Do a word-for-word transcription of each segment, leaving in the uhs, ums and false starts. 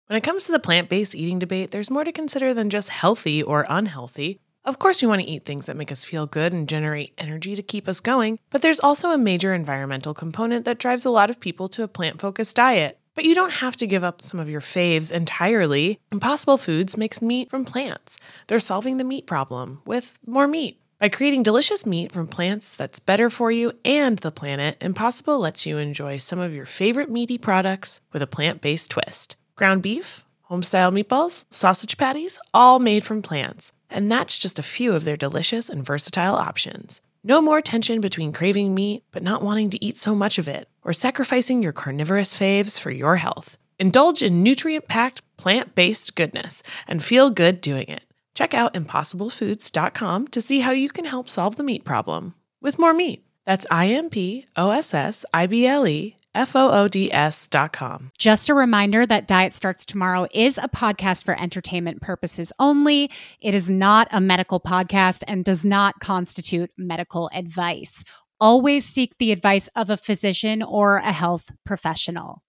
When it comes to the plant-based eating debate, there's more to consider than just healthy or unhealthy. Of course, we want to eat things that make us feel good and generate energy to keep us going, but there's also a major environmental component that drives a lot of people to a plant-focused diet. But you don't have to give up some of your faves entirely. Impossible Foods makes meat from plants. They're solving the meat problem with more meat. By creating delicious meat from plants that's better for you and the planet, Impossible lets you enjoy some of your favorite meaty products with a plant-based twist. Ground beef, home-style meatballs, sausage patties, all made from plants. And that's just a few of their delicious and versatile options. No more tension between craving meat but not wanting to eat so much of it, or sacrificing your carnivorous faves for your health. Indulge in nutrient-packed, plant-based goodness and feel good doing it. Check out impossible foods dot com to see how you can help solve the meat problem with more meat. That's I M P O S S I B L E F O O D S dot com. Just a reminder that Diet Starts Tomorrow is a podcast for entertainment purposes only. It is not a medical podcast and does not constitute medical advice. Always seek the advice of a physician or a health professional.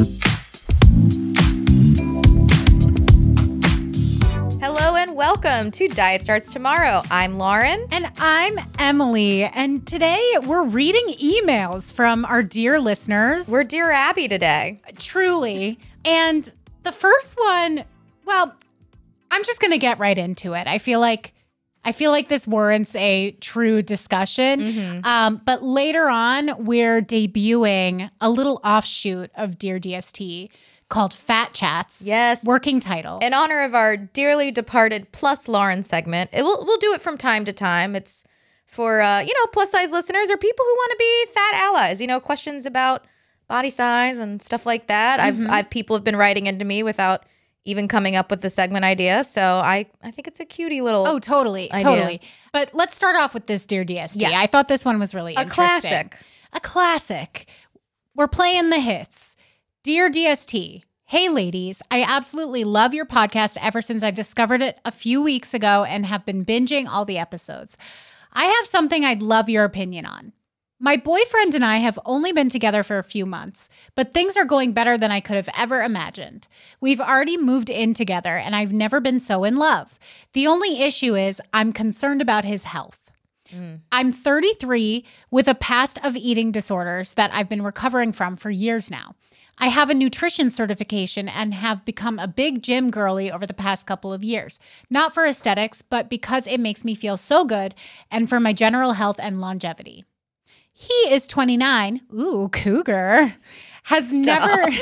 Hello and welcome to Diet Starts Tomorrow. I'm Lauren. And I'm Emily. And today we're reading emails from our dear listeners. We're Dear Abby today. Truly. And the first one, well, I'm just going to get right into it. I feel like I feel like this warrants a true discussion. Mm-hmm. Um, but later on, we're debuting a little offshoot of Dear D S T called Fat Chats. Yes. Working title. In honor of our dearly departed plus Lauren segment. It will, we'll do it from time to time. It's for, uh, you know, plus size listeners or people who want to be fat allies. You know, questions about body size and stuff like that. Mm-hmm. I've, I've people have been writing into me without even coming up with the segment idea. So I, I think it's a cutie little Oh, totally. idea. Totally. But let's start off with this Dear D S T. Yes. I thought this one was really a interesting. classic. A classic. We're playing the hits. Dear D S T, hey ladies, I absolutely love your podcast ever since I discovered it a few weeks ago and have been binging all the episodes. I have something I'd love your opinion on. My boyfriend and I have only been together for a few months, but things are going better than I could have ever imagined. We've already moved in together and I've never been so in love. The only issue is I'm concerned about his health. Mm. I'm thirty-three with a past of eating disorders that I've been recovering from for years now. I have a nutrition certification and have become a big gym girly over the past couple of years. Not for aesthetics, but because it makes me feel so good and for my general health and longevity. He is twenty-nine. Ooh, cougar. Has Stop. never...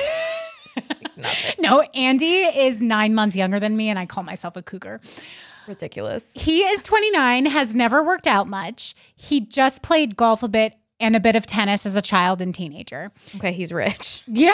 No, Andy is nine months younger than me and I call myself a cougar. Ridiculous. He is twenty-nine, has never worked out much. He just played golf a bit and a bit of tennis as a child and teenager. Okay, he's rich. Yeah.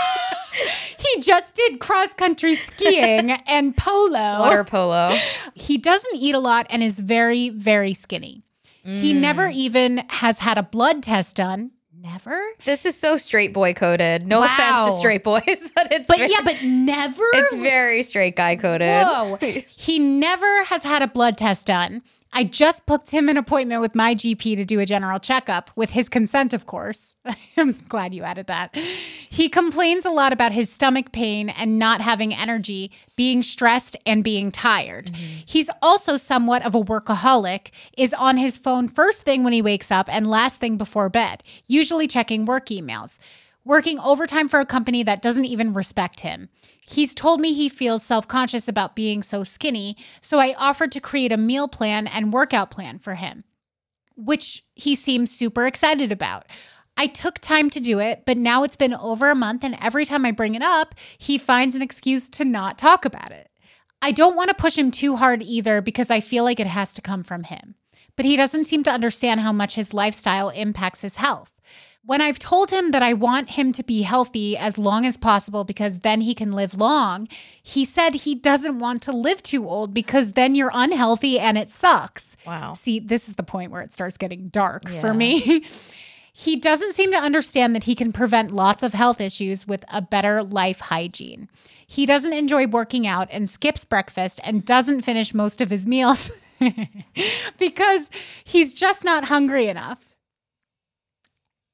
He just did cross-country skiing and polo. Water polo. He doesn't eat a lot and is very, very skinny. Mm. He never even has had a blood test done. Never? This is so straight boy coded. No wow. offense to straight boys, but it's But very, yeah, but never? It's very straight guy coded. Whoa. He never has had a blood test done. I just booked him an appointment with my G P to do a general checkup, with his consent, of course. I'm glad you added that. He complains a lot about his stomach pain and not having energy, being stressed and being tired. Mm-hmm. He's also somewhat of a workaholic, is on his phone first thing when he wakes up and last thing before bed, usually checking work emails. Working overtime for a company that doesn't even respect him. He's told me he feels self-conscious about being so skinny, so I offered to create a meal plan and workout plan for him, which he seems super excited about. I took time to do it, but now it's been over a month, and every time I bring it up, he finds an excuse to not talk about it. I don't want to push him too hard either because I feel like it has to come from him. But he doesn't seem to understand how much his lifestyle impacts his health. When I've told him that I want him to be healthy as long as possible because then he can live long, he said he doesn't want to live too old because then you're unhealthy and it sucks. Wow. See, this is the point where it starts getting dark yeah. for me. He doesn't seem to understand that he can prevent lots of health issues with a better life hygiene. He doesn't enjoy working out and skips breakfast and doesn't finish most of his meals because he's just not hungry enough.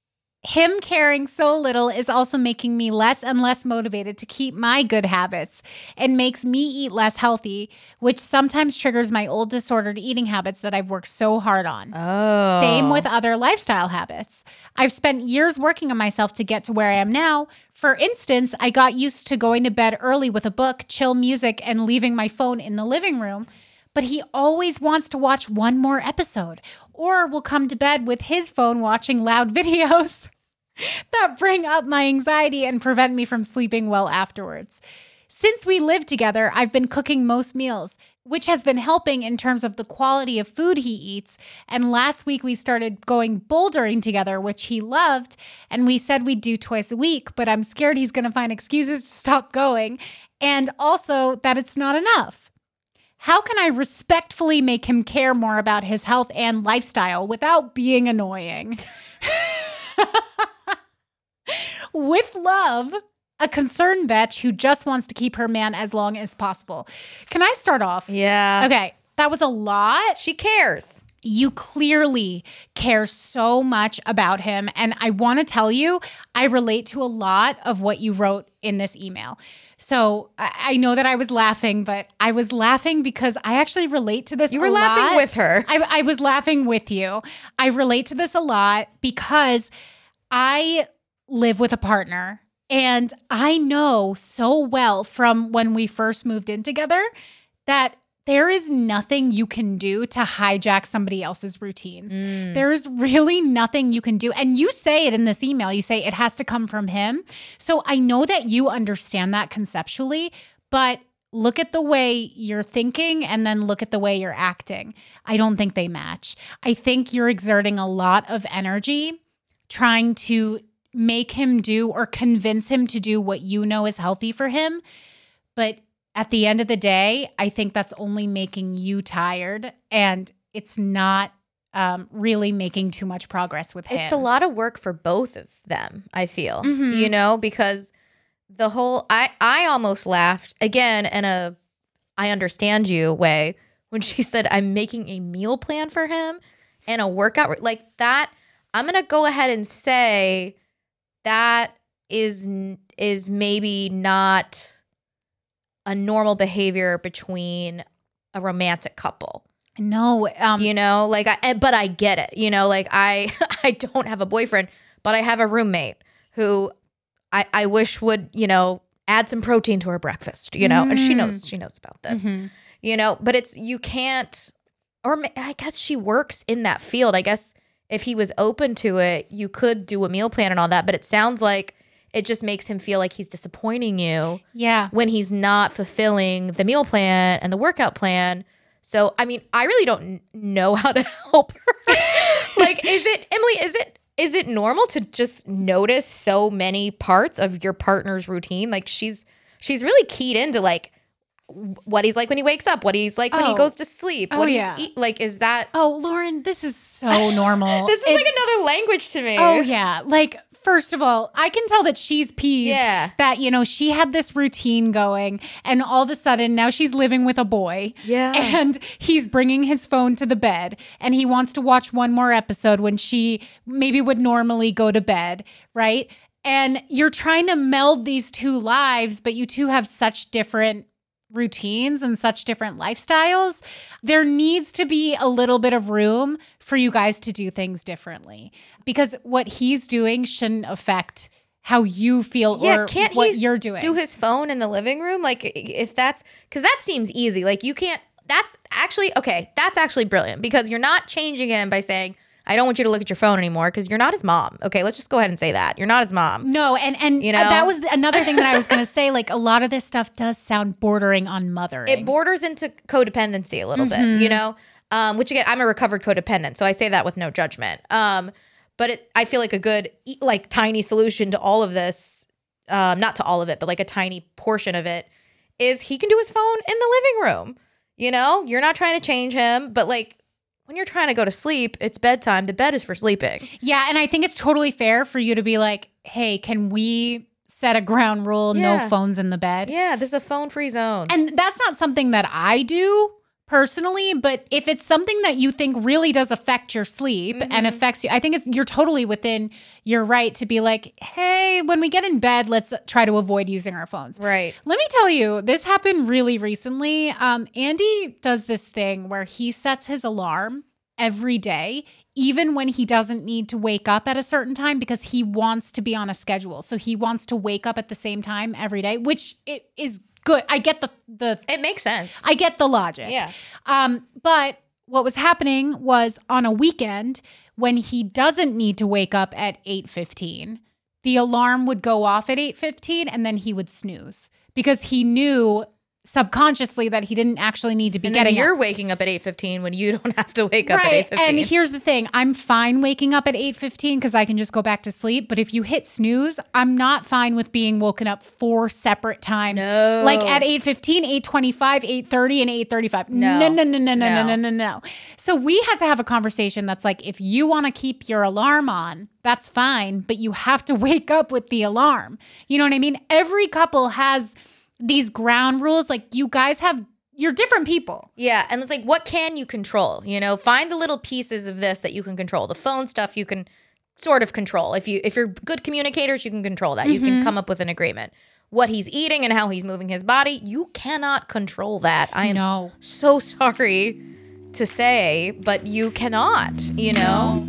Him caring so little is also making me less and less motivated to keep my good habits and makes me eat less healthy, which sometimes triggers my old disordered eating habits that I've worked so hard on. Oh. Same with other lifestyle habits. I've spent years working on myself to get to where I am now. For instance, I got used to going to bed early with a book, chill music, and leaving my phone in the living room. But he always wants to watch one more episode or will come to bed with his phone watching loud videos that bring up my anxiety and prevent me from sleeping well afterwards. Since we live together, I've been cooking most meals, which has been helping in terms of the quality of food he eats. And last week we started going bouldering together, which he loved. And we said we'd do twice a week, but I'm scared he's going to find excuses to stop going. And also that it's not enough. How can I respectfully make him care more about his health and lifestyle without being annoying? With love, a concerned bitch who just wants to keep her man as long as possible. Can I start off? Yeah. Okay, that was a lot. She cares. You clearly care so much about him. And I want to tell you, I relate to a lot of what you wrote in this email. So I, I know that I was laughing, but I was laughing because I actually relate to this You were a laughing lot. with her. I, I was laughing with you. I relate to this a lot because I live with a partner. And I know so well from when we first moved in together that there is nothing you can do to hijack somebody else's routines. Mm. There's really nothing you can do. And you say it in this email. You say it has to come from him. So I know that you understand that conceptually, but look at the way you're thinking and then look at the way you're acting. I don't think they match. I think you're exerting a lot of energy trying to make him do or convince him to do what you know is healthy for him. But at the end of the day, I think that's only making you tired and it's not um, really making too much progress with him. It's a lot of work for both of them, I feel, Mm-hmm. you know, because the whole, I, I almost laughed again in a, I understand you way when she said, I'm making a meal plan for him and a workout like that. I'm going to go ahead and say that is is maybe not a normal behavior between a romantic couple. No, um, you know, like I, but I get it. You know, like I, I don't have a boyfriend, but I have a roommate who I, I wish would, you know, add some protein to her breakfast. You know, mm. and she knows she knows about this. Mm-hmm. You know, but it's you can't, or I guess she works in that field. I guess. If he was open to it, you could do a meal plan and all that. But it sounds like it just makes him feel like he's disappointing you. Yeah. When he's not fulfilling the meal plan and the workout plan. So, I mean, I really don't know how to help her. Like, is it, Emily, is it, is it normal to just notice so many parts of your partner's routine? Like she's, she's really keyed into like, what he's like when he wakes up, what he's like when oh. he goes to sleep, oh, what yeah. he's eat. Like, is that? Oh, Lauren, this is so normal. This is it, like another language to me. Oh yeah. Like, first of all, I can tell that she's peeved yeah. that, you know, she had this routine going and all of a sudden now she's living with a boy. Yeah. And he's bringing his phone to the bed and he wants to watch one more episode when she maybe would normally go to bed, right? And you're trying to meld these two lives, but you two have such different routines and such different lifestyles. There needs to be a little bit of room for you guys to do things differently because what he's doing shouldn't affect how you feel yeah, or can't what he you're doing. Do his phone in the living room? Like if that's, because that seems easy. Like you can't, that's actually, okay, that's actually brilliant because you're not changing him by saying, I don't want you to look at your phone anymore because you're not his mom. Okay, let's just go ahead and say that. You're not his mom. No, and and you know? that was another thing that I was going to say. Like a lot of this stuff does sound bordering on mothering. It borders into codependency a little mm-hmm. bit, you know? Um, which again, I'm a recovered codependent, so I say that with no judgment. Um, but it, I feel like a good, like tiny solution to all of this, um, not to all of it, but like a tiny portion of it is he can do his phone in the living room. You know, you're not trying to change him, but like, when you're trying to go to sleep, it's bedtime. The bed is for sleeping. Yeah, and I think it's totally fair for you to be like, hey, can we set a ground rule, yeah. no phones in the bed? Yeah, this is a phone-free zone. And that's not something that I do, personally, but if it's something that you think really does affect your sleep mm-hmm. and affects you, I think it's, you're totally within your right to be like, hey, when we get in bed, let's try to avoid using our phones. Right. Let me tell you, this happened really recently. Um, Andy does this thing where he sets his alarm every day, even when he doesn't need to wake up at a certain time because he wants to be on a schedule. So he wants to wake up at the same time every day, which it is good. I get the the. It makes sense. I get the logic. Yeah. Um, but what was happening was on a weekend when he doesn't need to wake up at eight fifteen, the alarm would go off at eight fifteen and then he would snooze because he knew subconsciously that he didn't actually need to be and getting then you're up. waking up at eight fifteen when you don't have to wake up right. at eight fifteen. And here's the thing. I'm fine waking up at eight fifteen because I can just go back to sleep. But if you hit snooze, I'm not fine with being woken up four separate times. No. Like at eight fifteen, eight twenty-five, eight thirty, and eight thirty-five. No. No, no, no, no, no, No. no, no, no, no. So we had to have a conversation that's like, if you want to keep your alarm on, that's fine. But you have to wake up with the alarm. You know what I mean? Every couple has these ground rules. Like you guys have, you're different people. Yeah. And it's like, what can you control? You know, find the little pieces of this that you can control. The phone stuff you can sort of control. If you if you're good communicators, you can control that. Mm-hmm. You can come up with an agreement. What he's eating and how he's moving his body, you cannot control that. I am No. so sorry to say, but you cannot, you know?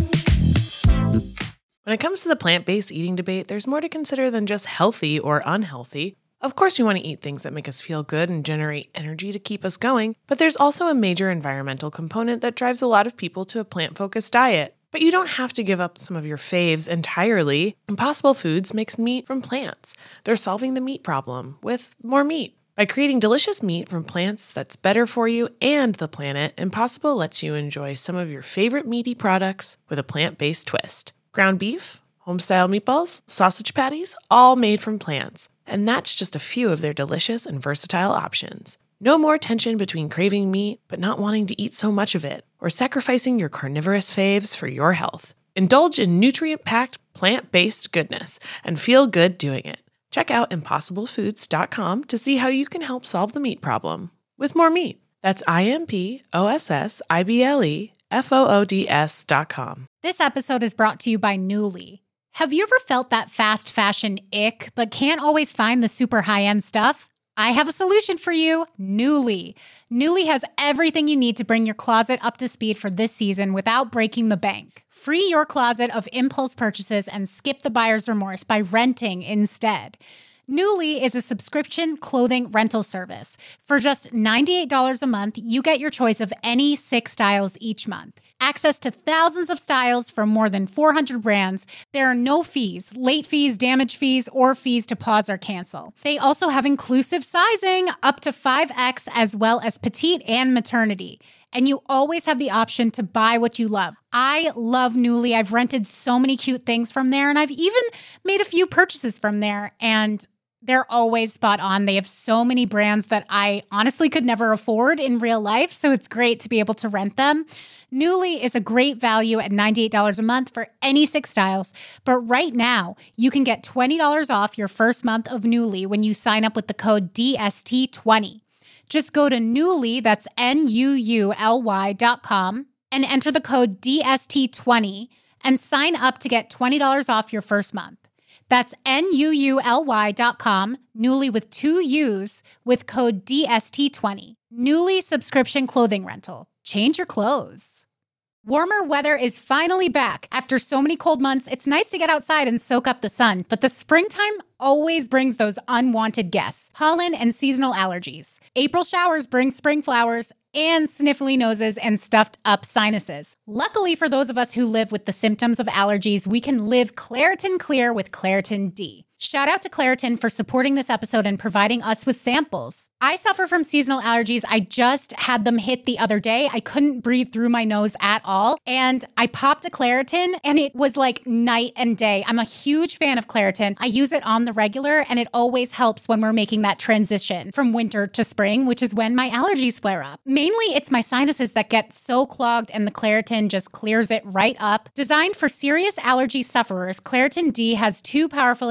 When it comes to the plant-based eating debate, there's more to consider than just healthy or unhealthy. Of course, we want to eat things that make us feel good and generate energy to keep us going, but there's also a major environmental component that drives a lot of people to a plant-focused diet. But you don't have to give up some of your faves entirely. Impossible Foods makes meat from plants. They're solving the meat problem with more meat. By creating delicious meat from plants that's better for you and the planet, Impossible lets you enjoy some of your favorite meaty products with a plant-based twist. Ground beef, home-style meatballs, sausage patties, all made from plants. And that's just a few of their delicious and versatile options. No more tension between craving meat but not wanting to eat so much of it, or sacrificing your carnivorous faves for your health. Indulge in nutrient-packed, plant-based goodness and feel good doing it. Check out impossible foods dot com to see how you can help solve the meat problem with more meat. That's I M P O S S I B L E F O O D S dot com. This episode is brought to you by Nuuly. Have you ever felt that fast fashion ick, but can't always find the super high-end stuff? I have a solution for you, Nuuly. Nuuly has everything you need to bring your closet up to speed for this season without breaking the bank. Free your closet of impulse purchases and skip the buyer's remorse by renting instead. Nuuly is a subscription clothing rental service. For just ninety-eight dollars a month, you get your choice of any six styles each month. Access to thousands of styles from more than four hundred brands. There are no fees, late fees, damage fees, or fees to pause or cancel. They also have inclusive sizing up to five X as well as petite and maternity. And you always have the option to buy what you love. I love Nuuly. I've rented so many cute things from there, and I've even made a few purchases from there, and they're always spot on. They have so many brands that I honestly could never afford in real life, so it's great to be able to rent them. Nuuly is a great value at ninety-eight dollars a month for any six styles. But right now, you can get twenty dollars off your first month of Nuuly when you sign up with the code D S T twenty. Just go to Nuuly, that's N U U L Y dot com, and enter the code D S T twenty and sign up to get twenty dollars off your first month. That's N U U L Y dot com, Nuuly with two U's, with code D S T twenty. Nuuly subscription clothing rental. Change your clothes. Warmer weather is finally back. After so many cold months, it's nice to get outside and soak up the sun, but the springtime always brings those unwanted guests, pollen and seasonal allergies. April showers bring spring flowers and sniffly noses and stuffed up sinuses. Luckily for those of us who live with the symptoms of allergies, we can live Claritin Clear with Claritin D. Shout out to Claritin for supporting this episode and providing us with samples. I suffer from seasonal allergies. I just had them hit the other day. I couldn't breathe through my nose at all. And I popped a Claritin and it was like night and day. I'm a huge fan of Claritin. I use it on the regular and it always helps when we're making that transition from winter to spring, which is when my allergies flare up. Mainly it's my sinuses that get so clogged and the Claritin just clears it right up. Designed for serious allergy sufferers, Claritin D has two powerful ingredients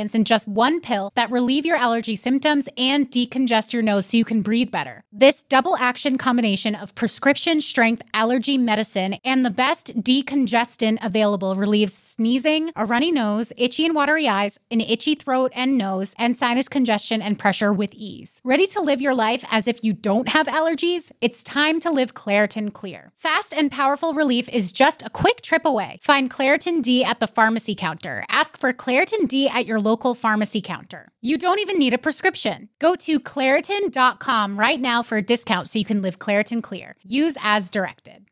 ingredients in just one pill that relieve your allergy symptoms and decongest your nose so you can breathe better. This double action combination of prescription strength allergy medicine and the best decongestant available relieves sneezing, a runny nose, itchy and watery eyes, an itchy throat and nose, and sinus congestion and pressure with ease. Ready to live your life as if you don't have allergies? It's time to live Claritin Clear. Fast and powerful relief is just a quick trip away. Find Claritin D at the pharmacy counter. Ask for Claritin D at your local pharmacy counter. You don't even need a prescription. Go to Claritin dot com right now for a discount so you can live Claritin Clear. Use as directed.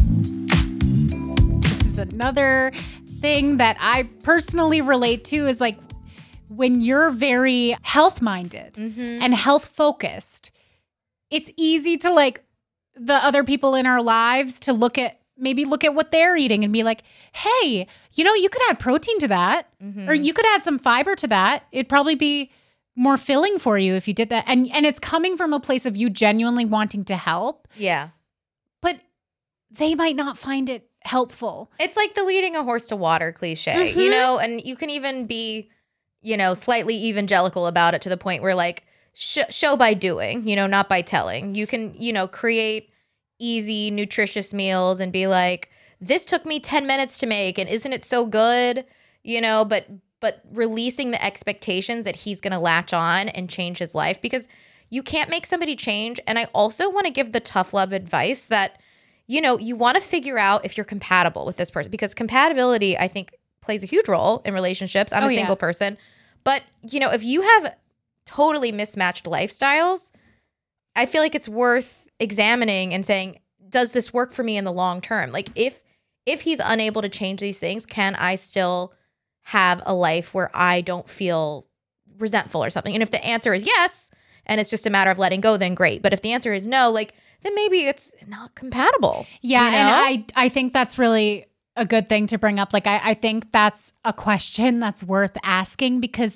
This is another thing that I personally relate to is like when you're very health-minded mm-hmm. and health-focused, it's easy to like the other people in our lives to look at maybe look at what they're eating and be like, hey, you know, you could add protein to that mm-hmm. or you could add some fiber to that. It'd probably be more filling for you if you did that. And and it's coming from a place of you genuinely wanting to help. Yeah. But they might not find it helpful. It's like the leading a horse to water cliche, mm-hmm. you know, and you can even be, you know, slightly evangelical about it to the point where like sh- show by doing, you know, not by telling. You can, you know, create easy, nutritious meals and be like, this took me ten minutes to make and isn't it so good? You know, but but releasing the expectations that he's going to latch on and change his life because you can't make somebody change. And I also want to give the tough love advice that, you know, you want to figure out if you're compatible with this person because compatibility, I think, plays a huge role in relationships. I'm oh, a single yeah. person. But, you know, if you have totally mismatched lifestyles, I feel like it's worth examining and saying, does this work for me in the long term? Like if if he's unable to change these things, can I still have a life where I don't feel resentful or something? And if the answer is yes, and it's just a matter of letting go, then great. But if the answer is no, like then maybe it's not compatible. Yeah, you know? and I I think that's really a good thing to bring up. Like I, I think that's a question that's worth asking because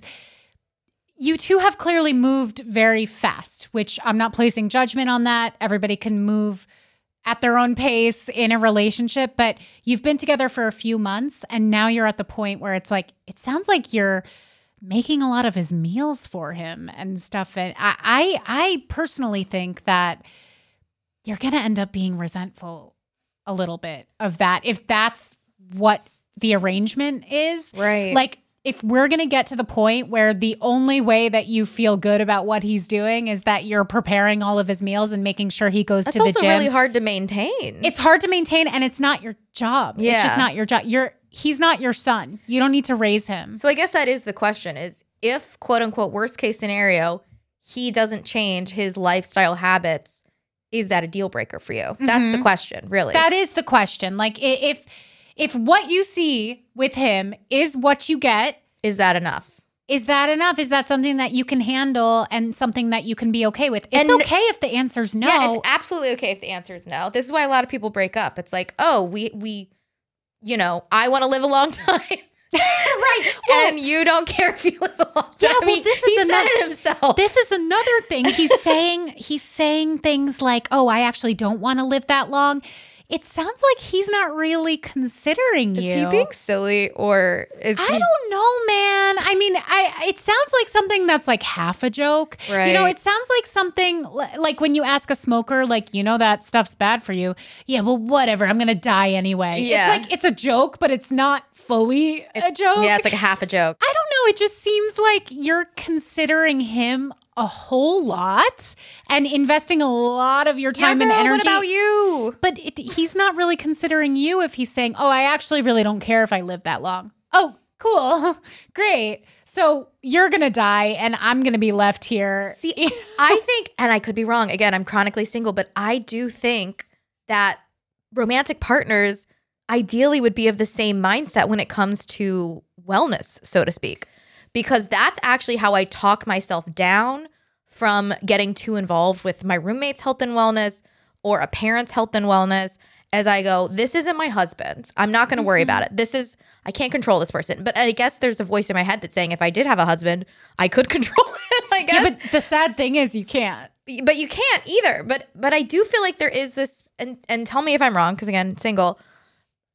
you two have clearly moved very fast, which I'm not placing judgment on that. Everybody can move at their own pace in a relationship, but you've been together for a few months and now you're at the point where it's like, it sounds like you're making a lot of his meals for him and stuff. And I, I, I personally think that you're going to end up being resentful a little bit of that. If that's what the arrangement is, right? Like, if we're going to get to the point where the only way that you feel good about what he's doing is that you're preparing all of his meals and making sure he goes That's to the also gym. really hard to maintain. It's hard to maintain and it's not your job. Yeah. It's just not your job. You're he's not your son. You don't need to raise him. So I guess that is the question is if quote unquote worst case scenario, he doesn't change his lifestyle habits, is that a deal breaker for you? Mm-hmm. That's the question, really. That is the question. Like if If what you see with him is what you get, is that enough? Is that enough? Is that something that you can handle and something that you can be okay with? It's and, okay if the answer's no. Yeah, it's absolutely okay if the answer is no. This is why a lot of people break up. It's like, oh, we, we, you know, I want to live a long time. Right. Well, and you don't care if you live a long time. Yeah, well, he, this is he another, said it himself. This is another thing. He's saying, he's saying things like, oh, I actually don't want to live that long. It sounds like he's not really considering you. Is he being silly or is I he? don't know, man. I mean, I it sounds like something that's like half a joke. Right. You know, it sounds like something like when you ask a smoker, like, you know, that stuff's bad for you. Yeah, well, whatever. I'm going to die anyway. Yeah. It's like, it's a joke, but it's not fully a joke. Yeah, it's like a half a joke. I don't know. It just seems like you're considering him a whole lot and investing a lot of your time yeah, girl, and energy. What about you? But it, he's not really considering you if he's saying, oh, I actually really don't care if I live that long. Oh, cool. Great. So you're going to die and I'm going to be left here. See, I think, and I could be wrong, again, I'm chronically single, but I do think that romantic partners ideally would be of the same mindset when it comes to wellness, so to speak. Because that's actually how I talk myself down from getting too involved with my roommate's health and wellness or a parent's health and wellness as I go, this isn't my husband. I'm not going to worry about it. This is, I can't control this person. But I guess there's a voice in my head that's saying if I did have a husband, I could control him, I guess. Yeah, but the sad thing is you can't. But you can't either. But but I do feel like there is this, and, and tell me if I'm wrong, because again, single,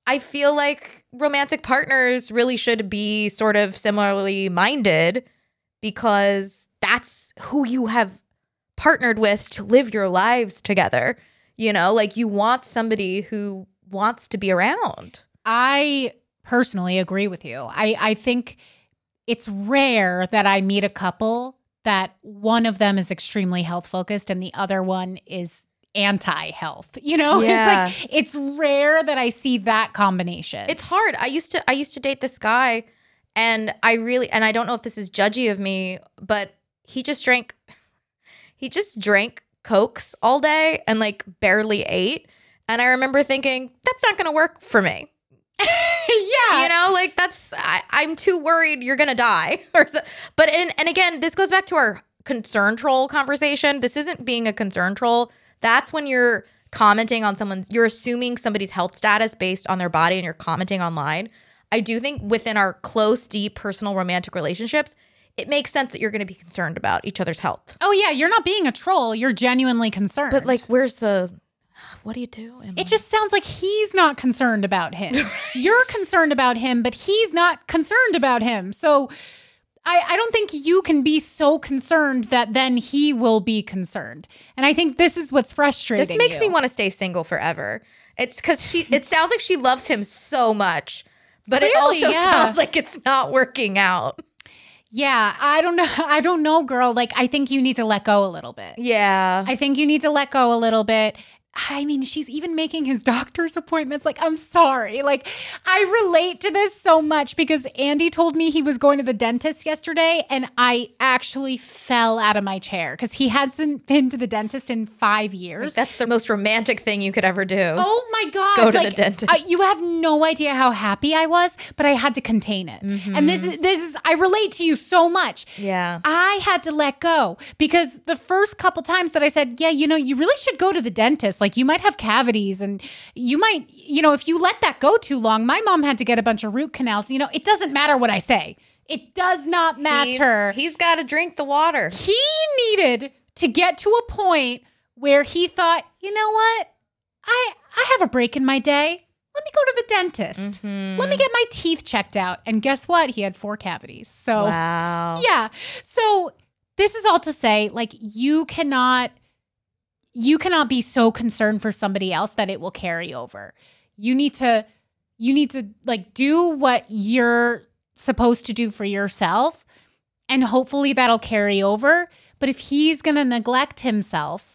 I feel like romantic partners really should be sort of similarly minded because that's who you have partnered with to live your lives together. You know, like you want somebody who wants to be around. I personally agree with you. I, I think it's rare that I meet a couple that one of them is extremely health focused and the other one is anti-health. You know, Yeah. it's like it's rare that I see that combination. It's hard. I used to I used to date this guy and I really and I don't know if this is judgy of me, but he just drank he just drank Cokes all day and like barely ate. And I remember thinking, that's not gonna work for me. yeah. You know, like that's I, I'm too worried you're gonna die. Or so, but and and again, this goes back to our concern troll conversation. This isn't being a concern troll. That's when you're commenting on someone's, you're assuming somebody's health status based on their body and you're commenting online. I do think within our close, deep, personal, romantic relationships, it makes sense that you're going to be concerned about each other's health. Oh yeah, you're not being a troll. You're genuinely concerned. But like, where's the, what do you do? Emily? It just sounds like he's not concerned about him. You're concerned about him, but he's not concerned about him. So I, I don't think you can be so concerned that then he will be concerned. And I think this is what's frustrating. This makes you. me want to stay single forever. It's because she, it sounds like she loves him so much, but it Clearly, also yeah. sounds like it's not working out. Yeah, I don't know. I don't know, girl. Like, I think you need to let go a little bit. Yeah. I think you need to let go a little bit. I mean, she's even making his doctor's appointments. Like, I'm sorry. Like, I relate to this so much because Andy told me he was going to the dentist yesterday and I actually fell out of my chair because he hasn't been to the dentist in five years. That's the most romantic thing you could ever do. Oh my God. Go to like, the dentist. Uh, you have no idea how happy I was, but I had to contain it. Mm-hmm. And this is, this is, I relate to you so much. Yeah. I had to let go because the first couple times that I said, yeah, you know, you really should go to the dentist. Like you might have cavities and you might, you know, if you let that go too long, my mom had to get a bunch of root canals. You know, it doesn't matter what I say. It does not matter. He's, he's got to drink the water. He needed to get to a point where he thought, you know what? I I have a break in my day. Let me go to the dentist. Mm-hmm. Let me get my teeth checked out. And guess what? He had four cavities. So Wow. yeah. So this is all to say, like, you cannot you cannot be so concerned for somebody else that it will carry over. You need to you need to like do what you're supposed to do for yourself, and hopefully that'll carry over. But if he's going to neglect himself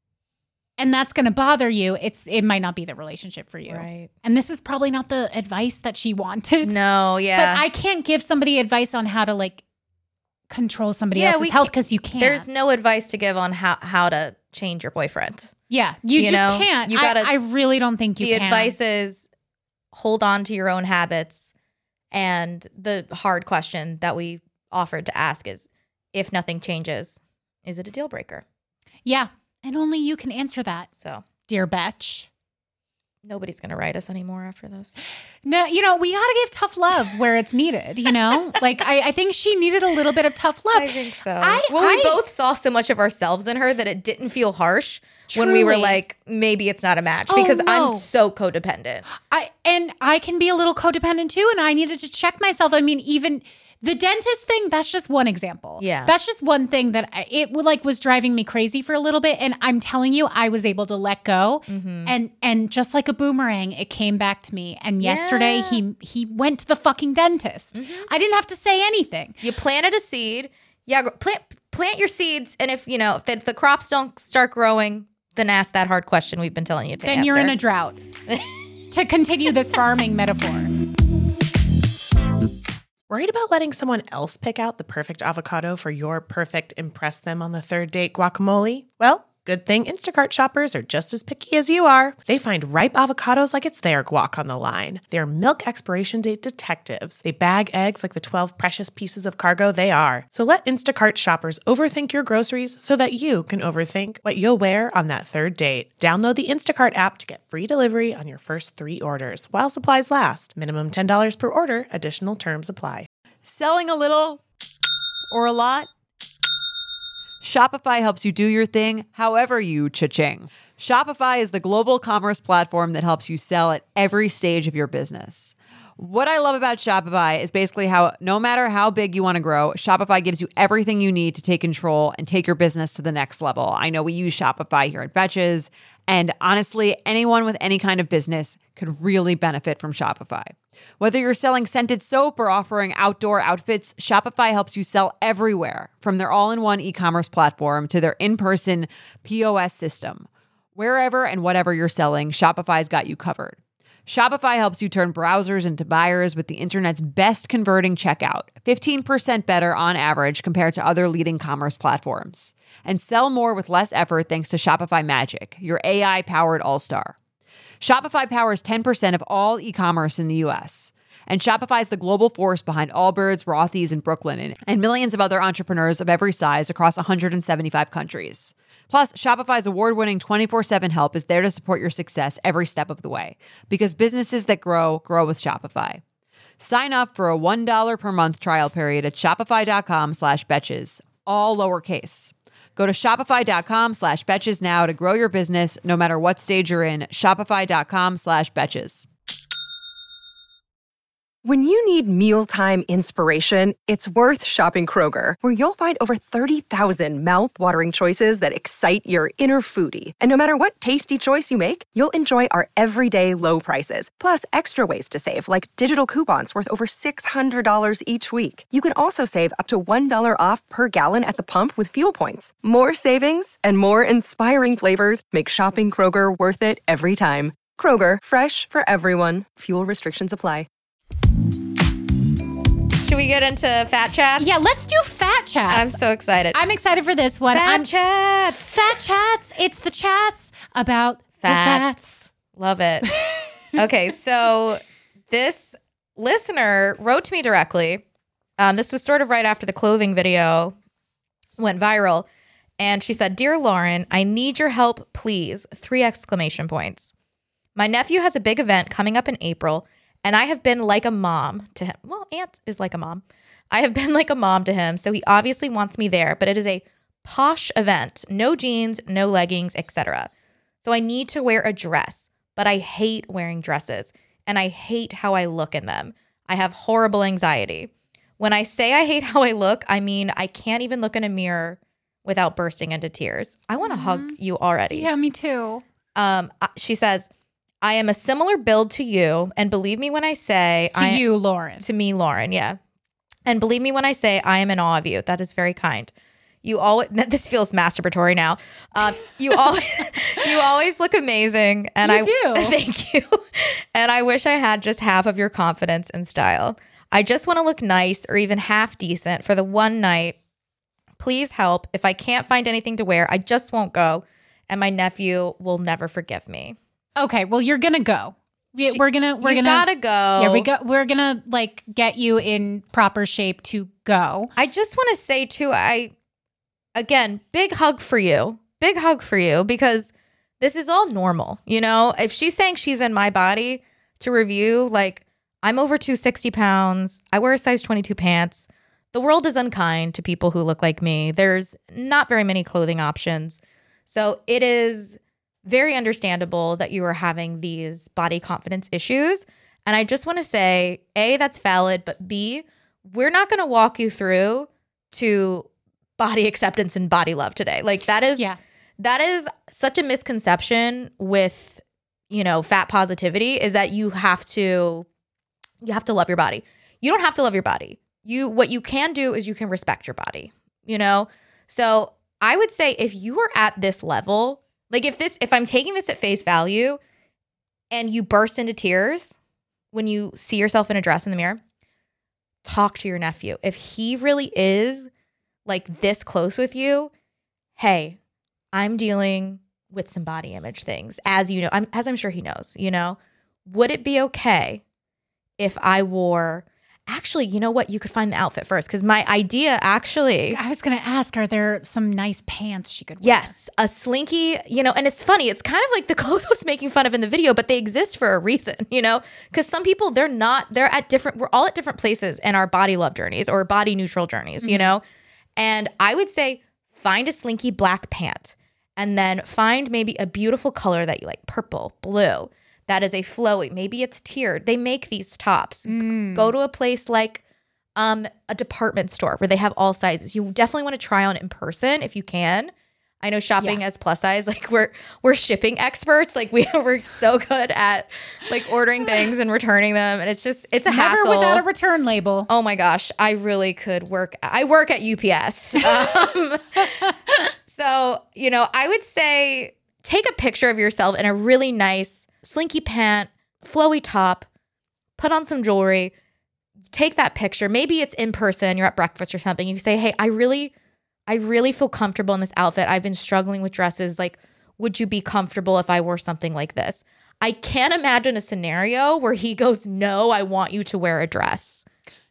and that's going to bother you, it's it might not be the relationship for you. Right. And this is probably not the advice that she wanted. No, yeah. But I can't give somebody advice on how to like control somebody Yeah, else's we health can't- because you can't. There's no advice to give on how, how to change your boyfriend. yeah, you, you just know, can't. you I- gotta- I, really don't think you the can. advice is hold on to your own habits. And the hard question that we offered to ask is, if nothing changes, is it a deal breaker? Yeah, and only you can answer that, So dear Betch. nobody's going to write us anymore after this. No, you know, we got to give tough love where it's needed, you know? Like, I, I think she needed a little bit of tough love. so. I- well, we I- both saw so much of ourselves in her that it didn't feel harsh when we were Truly. like, maybe it's not a match Oh, because no. I'm so codependent. I and I can be a little codependent too, and I needed to check myself. I mean, even the dentist thing, that's just one example. Yeah. That's just one thing that I, it would like was driving me crazy for a little bit. And I'm telling you, I was able to let go. Mm-hmm. And and just like a boomerang, it came back to me. And yesterday Yeah. he he went to the fucking dentist. I didn't have to say anything. You planted a seed. Yeah, gr- plant plant your seeds, and if you know if the, the crops don't start growing, then ask that hard question we've been telling you to Then answer. you're in a drought. To continue this farming metaphor. Worried about letting someone else pick out the perfect avocado for your perfect impress them on the third date guacamole? Well, good thing Instacart shoppers are just as picky as you are. They find ripe avocados like it's their guac on the line. They're milk expiration date detectives. They bag eggs like the twelve precious pieces of cargo they are. So let Instacart shoppers overthink your groceries so that you can overthink what you'll wear on that third date. Download the Instacart app to get free delivery on your first three orders while supplies last. Minimum ten dollars per order. Additional terms apply. Selling a little or a lot? Shopify helps you do your thing however you cha-ching. Shopify is the global commerce platform that helps you sell at every stage of your business. What I love about Shopify is basically how no matter how big you want to grow, Shopify gives you everything you need to take control and take your business to the next level. I know we use Shopify here at Betches, and honestly, anyone with any kind of business could really benefit from Shopify. Whether you're selling scented soap or offering outdoor outfits, Shopify helps you sell everywhere, from their all-in-one e-commerce platform to their in-person P O S system. Wherever and whatever you're selling, Shopify's got you covered. Shopify helps you turn browsers into buyers with the internet's best converting checkout, fifteen percent better on average compared to other leading commerce platforms. And sell more with less effort thanks to Shopify Magic, your A I-powered all-star. Shopify powers ten percent of all e-commerce in the U S. And Shopify is the global force behind Allbirds, Rothy's, and Brooklinen, and millions of other entrepreneurs of every size across one hundred seventy-five countries. Plus, Shopify's award-winning twenty-four seven help is there to support your success every step of the way. Because businesses that grow, grow with Shopify. Sign up for a one dollar per month trial period at shopify.com slash betches, all lowercase. Go to shopify.com slash betches now to grow your business no matter what stage you're in. Shopify.com slash betches. When you need mealtime inspiration, it's worth shopping Kroger, where you'll find over thirty thousand mouth-watering choices that excite your inner foodie. And no matter what tasty choice you make, you'll enjoy our everyday low prices, plus extra ways to save, like digital coupons worth over six hundred dollars each week. You can also save up to one dollar off per gallon at the pump with fuel points. More savings and more inspiring flavors make shopping Kroger worth it every time. Kroger, fresh for everyone. Fuel restrictions apply. Should we get into fat chats? Yeah, let's do fat chats. I'm so excited. I'm excited for this one. Fat I'm, chats. Fat chats. It's the chats about Fats. the fats. Love it. Okay, so this listener wrote to me directly. Um, this was sort of right after the clothing video went viral. And she said, "Dear Lauren, I need your help, please." Three exclamation points. "My nephew has a big event coming up in April, and I have been like a mom to him." Well, aunt is like a mom. "I have been like a mom to him, so he obviously wants me there, but it is a posh event. No jeans, no leggings, et cetera. So I need to wear a dress, but I hate wearing dresses, and I hate how I look in them. I have horrible anxiety. When I say I hate how I look, I mean I can't even look in a mirror without bursting into tears." I want to mm-hmm. hug you already. Yeah, me too. Um, she says, "I am a similar build to you, and believe me when I say to I, you, Lauren. To me, Lauren, yeah. And believe me when I say I am in awe of you. That is very kind. You always this feels masturbatory now. Um, you always you always look amazing, and you I do. Thank you. And I wish I had just half of your confidence and style. I just want to look nice or even half decent for the one night. Please help. If I can't find anything to wear, I just won't go, and my nephew will never forgive me." Okay, well, you're gonna go. We, She, we're gonna. We're you gonna. gotta go. Yeah, we go. We're gonna like get you in proper shape to go. I just want to say too, I, again, big hug for you. Big hug for you, because this is all normal. You know, if she's saying she's in my body to review, like, I'm over two hundred sixty pounds. I wear a size twenty-two pants. The world is unkind to people who look like me. There's not very many clothing options. So it is very understandable that you are having these body confidence issues. And I just want to say, A, that's valid, but B, we're not going to walk you through to body acceptance and body love today. Like that is, Yeah. that is such a misconception with, you know, fat positivity, is that you have to, you have to love your body. You don't have to love your body. You, what you can do is you can respect your body, you know? So I would say if you are at this level, like if this, if I'm taking this at face value and you burst into tears when you see yourself in a dress in the mirror, talk to your nephew. If he really is like this close with you, hey, I'm dealing with some body image things, as you know, I'm, as I'm sure he knows, you know, would it be okay if I wore, actually, you know what? You could find the outfit first, because my idea actually. I was going to ask, are there some nice pants she could wear? Yes, a slinky, you know, and it's funny. It's kind of like the clothes I was making fun of in the video, but they exist for a reason, you know, because some people, they're not, they're at different, we're all at different places in our body love journeys or body neutral journeys, mm-hmm. you know, and I would say find a slinky black pant and then find maybe a beautiful color that you like, purple, blue, that is a flowy. Maybe it's tiered. They make these tops. Mm. Go to a place like um, a department store where they have all sizes. You definitely want to try on in person if you can. I know shopping Yeah. as plus size, like we're we're shipping experts. Like we we're so good at like ordering things and returning them, and it's just it's a Never hassle. without a return label. Oh my gosh, I really could work. I work at U P S. Um, so, you know, I would say take a picture of yourself in a really nice slinky pant, flowy top, put on some jewelry, take that picture. Maybe it's in person, you're at breakfast or something. You can say, hey, I really, I really feel comfortable in this outfit. I've been struggling with dresses. Like, would you be comfortable if I wore something like this? I can't imagine a scenario where he goes, no, I want you to wear a dress.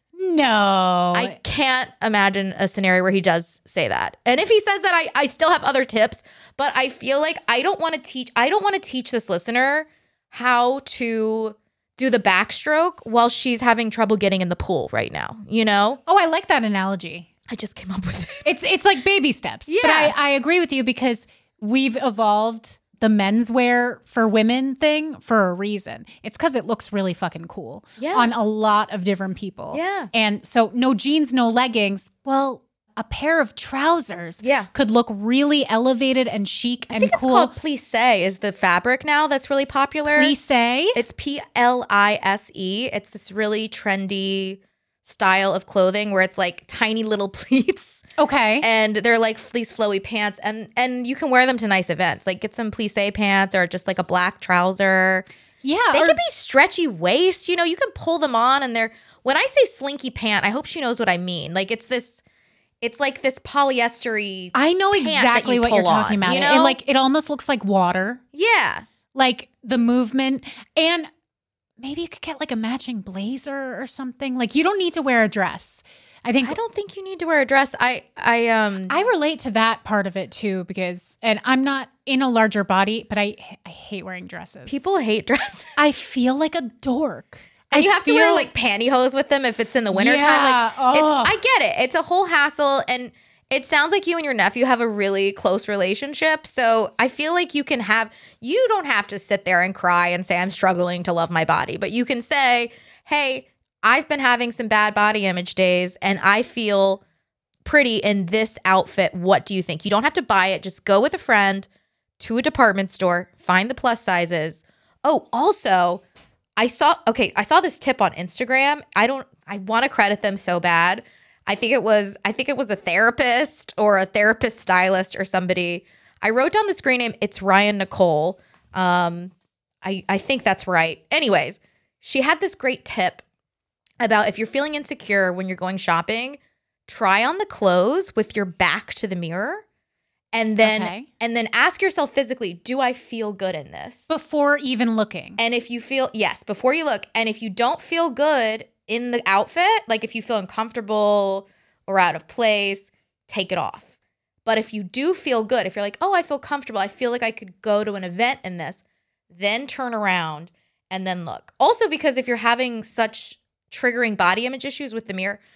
No. I can't imagine a scenario where he does say that. And if he says that, I, I still have other tips, but I feel like I don't want to teach, I don't want to teach this listener how to do the backstroke while she's having trouble getting in the pool right now, you know? Oh, I like that analogy. I just came up with it. It's it's like baby steps. Yeah. But I, I agree with you because we've evolved the menswear for women thing for a reason. It's because it looks really fucking cool Yeah. on a lot of different people. Yeah. And so no jeans, no leggings. Well, a pair of trousers Yeah. could look really elevated and chic I and think it's cool. called plissé is the fabric now that's really popular. Plissé. It's P L I S E. It's this really trendy style of clothing where it's like tiny little pleats. Okay. And they're like these flowy pants, and and you can wear them to nice events. Like get some plissé pants or just like a black trouser. yeah. They or- could be stretchy waist. You know, you can pull them on, and they're. When I say slinky pant, I hope she knows what I mean. Like it's this, it's like this polyestery. I know pant that exactly you what you're pull talking on, about. you It- know? It like it almost looks like water. Yeah, Like the movement, and maybe you could get like a matching blazer or something. Like you don't need to wear a dress. I think I don't think you need to wear a dress. I I um I relate to that part of it too because, and I'm not in a larger body, but I I hate wearing dresses. people hate dresses. I feel like a dork. And I you have to wear feel- like pantyhose with them if it's in the wintertime. Yeah, Like ugh. it's, I get it. It's a whole hassle. And it sounds like you and your nephew have a really close relationship. So I feel like you can have, you don't have to sit there and cry and say, I'm struggling to love my body. But you can say, hey, I've been having some bad body image days and I feel pretty in this outfit. What do you think? You don't have to buy it. Just go with a friend to a department store, find the plus sizes. Oh, also, I saw, okay, I saw this tip on Instagram. I don't, I want to credit them so bad. I think it was, I think it was a therapist or a therapist stylist or somebody. I wrote down the screen name. It's Ryan Nicole. Um, I, I think that's right. Anyways, she had this great tip about if you're feeling insecure when you're going shopping, try on the clothes with your back to the mirror. And then, Okay. and then ask yourself physically, do I feel good in this? before even looking. And if you feel, yes, before you look, and if you don't feel good in the outfit, like if you feel uncomfortable or out of place, take it off. But if you do feel good, if you're like, oh, I feel comfortable, I feel like I could go to an event in this, then turn around and then look. Also, because if you're having such triggering body image issues with the mirror,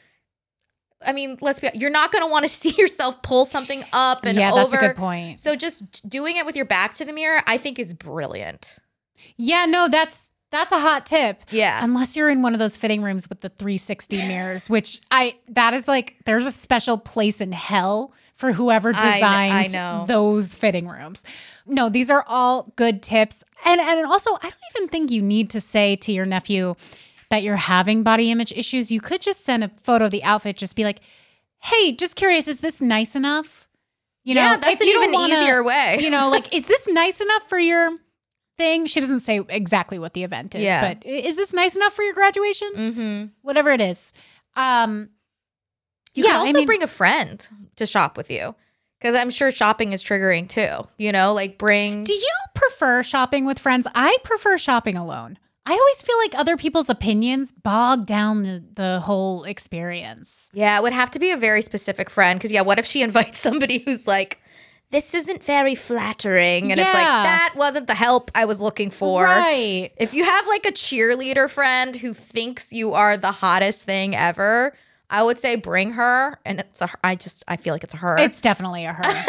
I mean, let's be, you're not going to want to see yourself pull something up and yeah, over. that's a good point. So just doing it with your back to the mirror, I think is brilliant. Yeah, no, that's that's a hot tip. Yeah. Unless you're in one of those fitting rooms with the three sixty mirrors, which I that is like there's a special place in hell for whoever I kn- I designed know. those fitting rooms. No, these are all good tips. And and also I don't even think you need to say to your nephew that you're having body image issues. You could just send a photo of the outfit, just be like, "Hey, just curious, is this nice enough?" You know, Yeah, that's if an you don't even wanna- easier way. You know, like, is this nice enough for your thing? She doesn't say exactly what the event is, Yeah. but is this nice enough for your graduation? Mm-hmm. Whatever it is. Um, You yeah, can also I mean, bring a friend to shop with you because I'm sure shopping is triggering too. You know, like bring. do you prefer shopping with friends? I prefer shopping alone. I always feel like other people's opinions bog down the, the whole experience. Yeah, it would have to be a very specific friend because, yeah, what if she invites somebody who's like, this isn't very flattering? And it's like, Yeah. that wasn't the help I was looking for. Right. If you have like a cheerleader friend who thinks you are the hottest thing ever, I would say bring her. And it's a, I just, I feel like it's a her. It's definitely a her.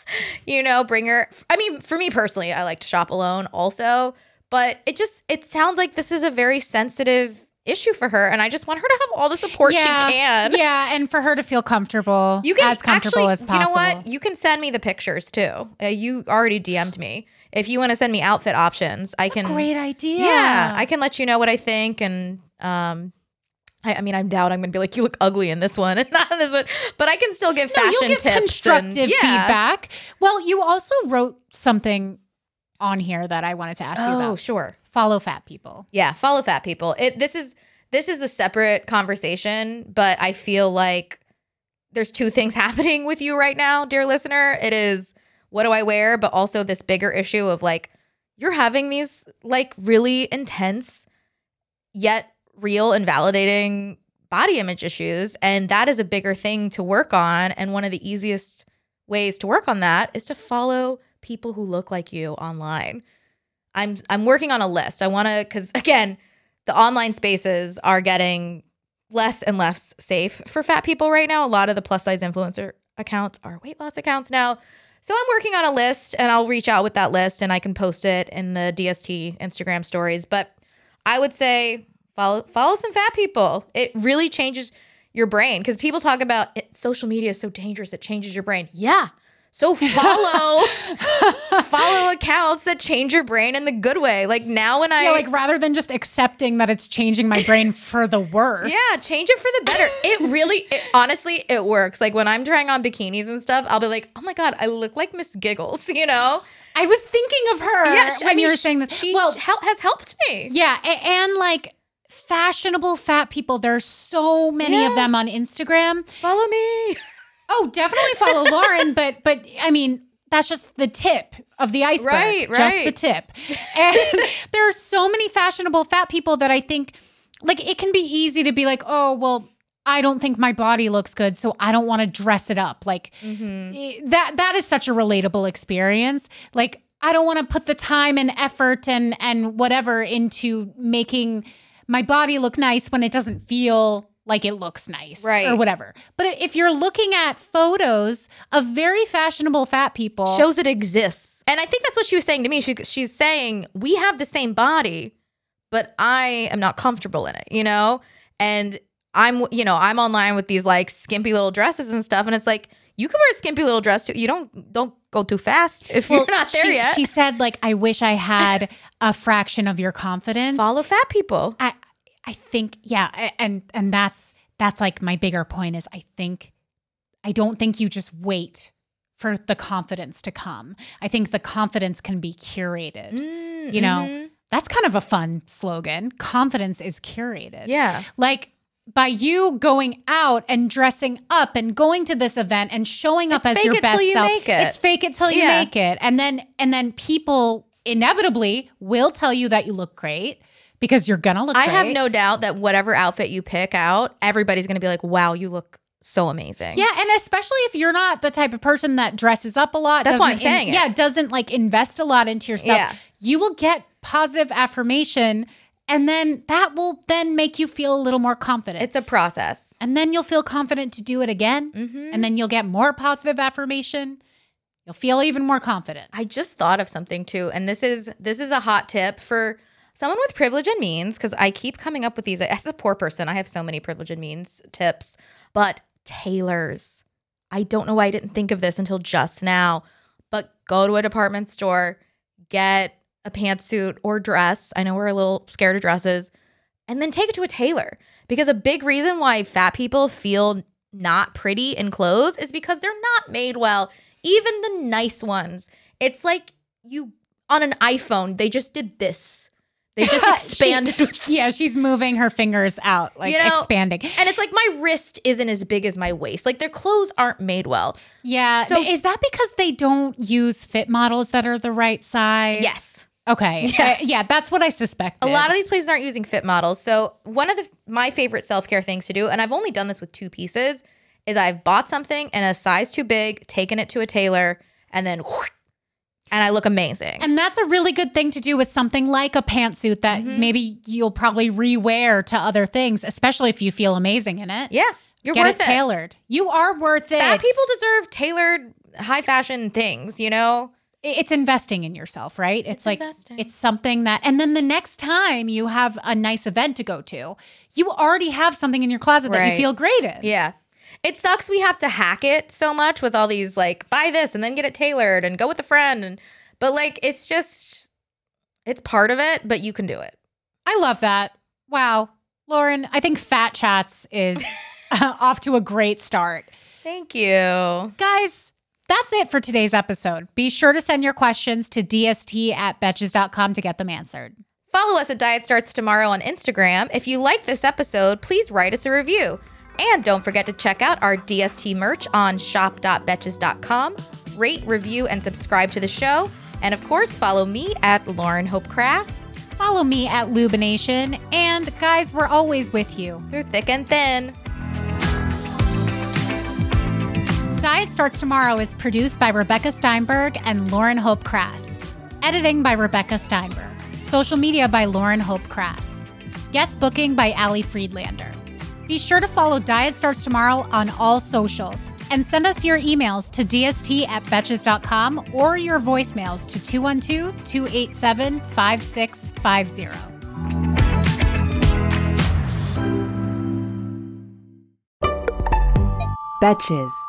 you know, bring her. I mean, for me personally, I like to shop alone also, but it just, it sounds like this is a very sensitive issue for her. And I just want her to have all the support yeah, she can. Yeah, and for her to feel comfortable, You can as comfortable actually, as possible. You know what? You can send me the pictures too. Uh, you already D M'd me. If you want to send me outfit options, I can. Great idea. Yeah, I can let you know what I think. And um, I, I mean, I doubt I'm going to be like, you look ugly in this one and not in this one. But I can still give No, fashion you'll give tips. constructive and, yeah. feedback. Well, you also wrote something on here that I wanted to ask you Oh, about. sure. Follow fat people. Yeah, follow fat people. It this is this is a separate conversation, but I feel like there's two things happening with you right now, dear listener. It is what do I wear, but also this bigger issue of like you're having these like really intense yet real and validating body image issues, and that is a bigger thing to work on. And one of the easiest ways to work on that is to follow people who look like you online. I'm I'm working on a list. I want to, because again, the online spaces are getting less and less safe for fat people right now. A lot of the plus size influencer accounts are weight loss accounts now. So I'm working on a list, and I'll reach out with that list and I can post it in the D S T Instagram stories. But I would say follow follow some fat people. It really changes your brain, because people talk about it, social media is so dangerous, it changes your brain. Yeah. So follow follow accounts that change your brain in the good way. Like now when I Yeah, like rather than just accepting that it's changing my brain for the worse. Yeah, change it for the better. It really, it, honestly, it works. Like when I'm trying on bikinis and stuff, I'll be like, oh my God, I look like Miss Giggles, you know? I was thinking of her Yeah, she- when I mean, you were she- saying that. She well, hel- has helped me. yeah, a- and like fashionable fat people, there's so many Yeah. of them on Instagram. Follow me. Oh, definitely follow Lauren, but but I mean, that's just the tip of the iceberg. Right, Just right. the tip. And there are so many fashionable fat people that I think, like, it can be easy to be like, oh, well, I don't think my body looks good, so I don't want to dress it up. Like eh, that that is such a relatable experience. Like, I don't want to put the time and effort and and whatever into making my body look nice when it doesn't feel like it looks nice, Right. or whatever. But if you're looking at photos of very fashionable fat people, Shows it exists. And I think that's what she was saying to me. She, she's saying, we have the same body, but I am not comfortable in it, you know? And I'm, you know, I'm online with these like skimpy little dresses and stuff. And it's like, you can wear a skimpy little dress too. You don't, don't go too fast if well, you're not there she, yet. she said, like, I wish I had a fraction of your confidence. Follow fat people. I I think, yeah, a- and and that's that's like my bigger point is I think I don't think you just wait for the confidence to come. I think the confidence can be curated. Mm, you know, mhm. that's kind of a fun slogan. Confidence is curated. Yeah. Like by you going out and dressing up and going to this event and showing up It's as fake your it best till you self. make it. It's fake it till you Yeah. make it. And then and then people inevitably will tell you that you look great because you're gonna look I great. have no doubt that whatever outfit you pick out, everybody's going to be like, wow, you look so amazing. Yeah, and especially if you're not the type of person that dresses up a lot. That's why doesn't I'm saying it. Yeah, doesn't like invest a lot into yourself. Yeah. You will get positive affirmation, and then that will then make you feel a little more confident. It's a process. and then you'll feel confident to do it again, Mhm. and then you'll get more positive affirmation. You'll feel even more confident. I just thought of something too, and this is this is a hot tip for someone with privilege and means, because I keep coming up with these. As a poor person, I have so many privilege and means tips, but tailors. I don't know why I didn't think of this until just now, but go to a department store, get a pantsuit or dress. I know we're a little scared of dresses, and then take it to a tailor, because a big reason why fat people feel not pretty in clothes is because they're not made well. Even the nice ones. It's like you on an iPhone, they just did this. They just expanded. She- yeah, she's moving her fingers out, like You know, expanding. and it's like my wrist isn't as big as my waist. Like their clothes aren't made well. Yeah. So- So is that because they don't use fit models that are the right size? Yes. Okay. Yes. Uh, yeah, that's what I suspected. A lot of these places aren't using fit models. So one of the my favorite self-care things to do, and I've only done this with two pieces, is I've bought something in a size too big, taken it to a tailor, and then whoosh, and I look amazing. And that's a really good thing to do with something like a pantsuit that Mm-hmm. maybe you'll probably rewear to other things, especially if you feel amazing in it. yeah, you're Get worth it it. tailored. You are worth it. Fat people deserve tailored high fashion things, you know? It's investing in yourself, right? It's, It's like, investing. it's something that, and then the next time you have a nice event to go to, you already have something in your closet that you Right. feel great in. Yeah. It sucks we have to hack it so much with all these like buy this and then get it tailored and go with a friend and but like it's just it's part of it, but you can do it. I love that. Wow. Lauren, I think Fat Chats is off to a great start. Thank you. Guys, that's it for today's episode. Be sure to send your questions to d s t at betches dot com to get them answered. Follow us at Diet Starts Tomorrow on Instagram. If you like this episode, please write us a review. And don't forget to check out our D S T merch on shop dot betches dot com. Rate, review, and subscribe to the show. And of course, follow me at Lauren Hope Crass. Follow me at Lubination. And guys, we're always with you. Through thick and thin. Diet Starts Tomorrow is produced by Rebecca Steinberg and Lauren Hope Crass. Editing by Rebecca Steinberg. Social media by Lauren Hope Crass. Guest booking by Ali Friedlander. Be sure to follow Diet Starts Tomorrow on all socials and send us your emails to d s t at betches dot com or your voicemails to two one two, two eight seven, five six five zero. Betches.